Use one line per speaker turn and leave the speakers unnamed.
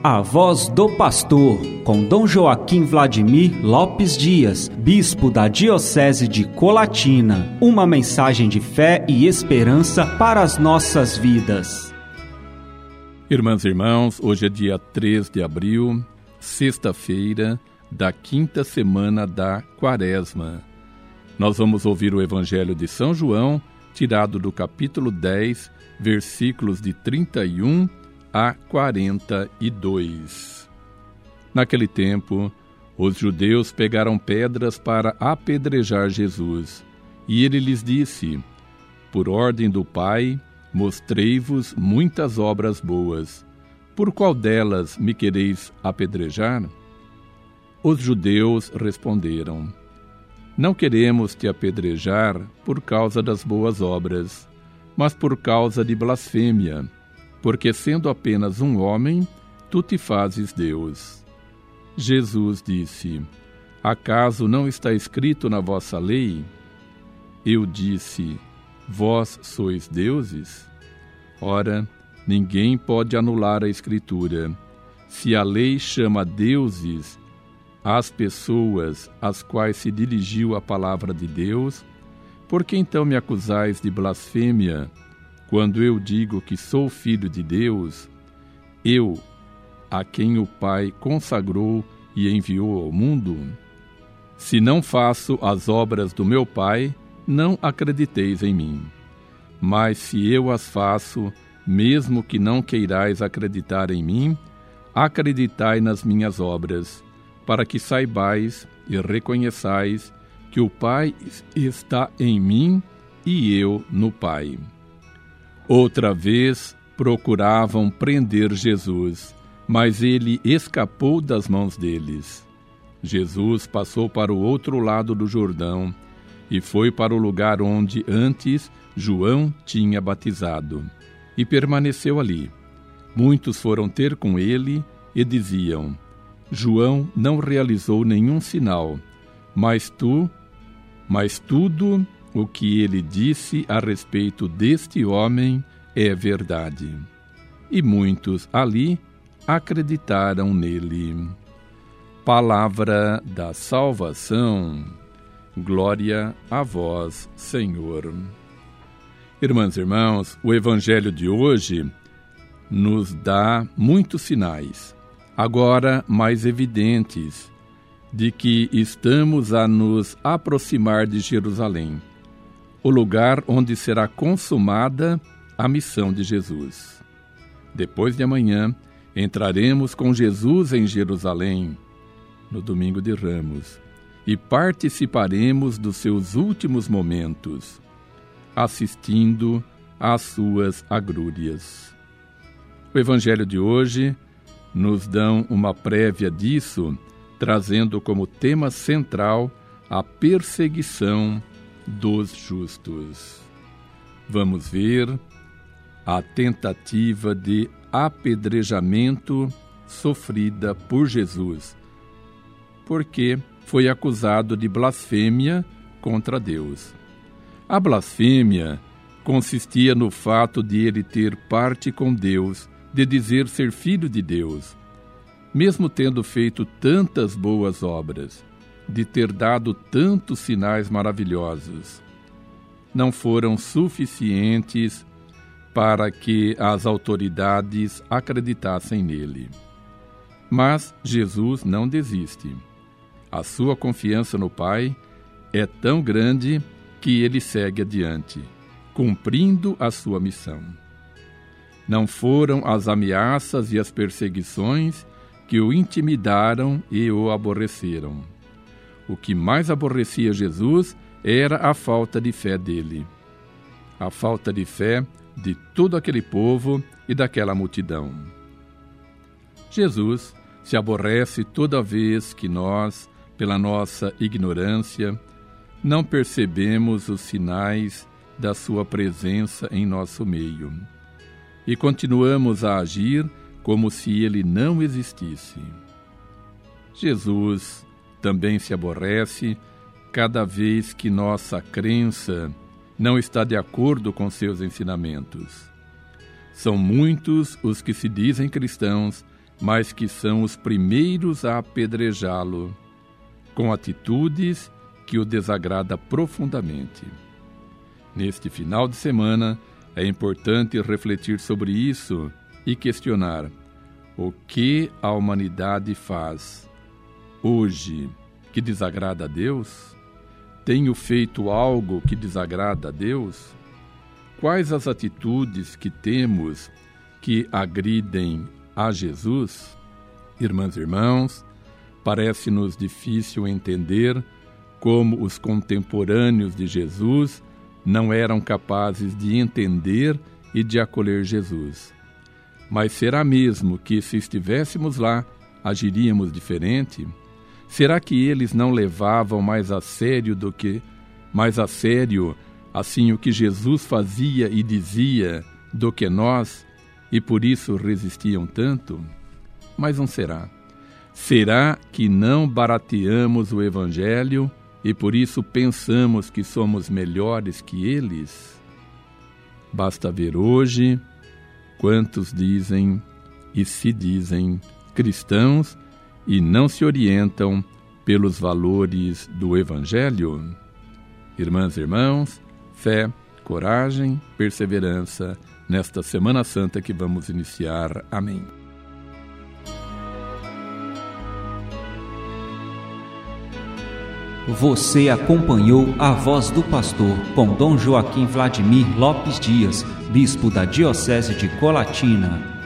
A Voz do Pastor, com Dom Joaquim Vladimir Lopes Dias, bispo da Diocese de Colatina. Uma mensagem de fé e esperança para as nossas vidas.
Irmãs e irmãos, hoje é dia 3 de abril, sexta-feira da quinta semana da Quaresma. Nós vamos ouvir o Evangelho de São João, tirado do capítulo 10, versículos de 31 a 42. Naquele tempo, os judeus pegaram pedras para apedrejar Jesus, e ele lhes disse: por ordem do Pai, mostrei-vos muitas obras boas. Por qual delas me quereis apedrejar? Os judeus responderam: não queremos te apedrejar por causa das boas obras, mas por causa de blasfêmia, porque sendo apenas um homem, tu te fazes Deus. Jesus disse: acaso não está escrito na vossa lei? Eu disse: vós sois deuses? Ora, ninguém pode anular a Escritura. Se a lei chama deuses as pessoas às quais se dirigiu a palavra de Deus, por que então me acusais de blasfêmia, quando eu digo que sou filho de Deus, eu, a quem o Pai consagrou e enviou ao mundo? Se não faço as obras do meu Pai, não acrediteis em mim. Mas se eu as faço, mesmo que não queirais acreditar em mim, acreditai nas minhas obras, para que saibais e reconheçais que o Pai está em mim e eu no Pai. Outra vez procuravam prender Jesus, mas ele escapou das mãos deles. Jesus passou para o outro lado do Jordão e foi para o lugar onde antes João tinha batizado, e permaneceu ali. Muitos foram ter com ele e diziam: João não realizou nenhum sinal, mas tudo o que ele disse a respeito deste homem é verdade. E muitos ali acreditaram nele. Palavra da salvação. Glória a vós, Senhor. Irmãs e irmãos, o Evangelho de hoje nos dá muitos sinais, agora mais evidentes, de que estamos a nos aproximar de Jerusalém, o lugar onde será consumada a missão de Jesus. Depois de amanhã, entraremos com Jesus em Jerusalém, no Domingo de Ramos, e participaremos dos seus últimos momentos, assistindo às suas agrúrias. O Evangelho de hoje nos dão uma prévia disso, trazendo como tema central a perseguição dos justos. Vamos ver a tentativa de apedrejamento sofrida por Jesus, porque foi acusado de blasfêmia contra Deus. A blasfêmia consistia no fato de ele ter parte com Deus, de dizer ser filho de Deus, mesmo tendo feito tantas boas obras, de ter dado tantos sinais maravilhosos. Não foram suficientes para que as autoridades acreditassem nele. Mas Jesus não desiste. A sua confiança no Pai é tão grande que ele segue adiante, cumprindo a sua missão. Não foram as ameaças e as perseguições que o intimidaram e o aborreceram. O que mais aborrecia Jesus era a falta de fé dele, a falta de fé de todo aquele povo e daquela multidão. Jesus se aborrece toda vez que nós, pela nossa ignorância, não percebemos os sinais da sua presença em nosso meio e continuamos a agir como se ele não existisse. Jesus também se aborrece cada vez que nossa crença não está de acordo com seus ensinamentos. São muitos os que se dizem cristãos mas que são os primeiros a apedrejá-lo, com atitudes que o desagrada profundamente. Neste final de semana, é importante refletir sobre isso e questionar o que a humanidade faz hoje que desagrada a Deus? Tenho feito algo que desagrada a Deus? Quais as atitudes que temos que agridem a Jesus? Irmãs e irmãos, parece-nos difícil entender como os contemporâneos de Jesus não eram capazes de entender e de acolher Jesus. Mas será mesmo que, se estivéssemos lá, agiríamos diferente? Será que eles não levavam mais a sério assim o que Jesus fazia e dizia do que nós, e por isso resistiam tanto? Mas não será. Será que não barateamos o Evangelho e por isso pensamos que somos melhores que eles? Basta ver hoje quantos dizem e se dizem cristãos e não se orientam pelos valores do Evangelho. Irmãs e irmãos, fé, coragem, perseverança nesta Semana Santa que vamos iniciar. Amém.
Você acompanhou a Voz do Pastor com Dom Joaquim Vladimir Lopes Dias, bispo da Diocese de Colatina.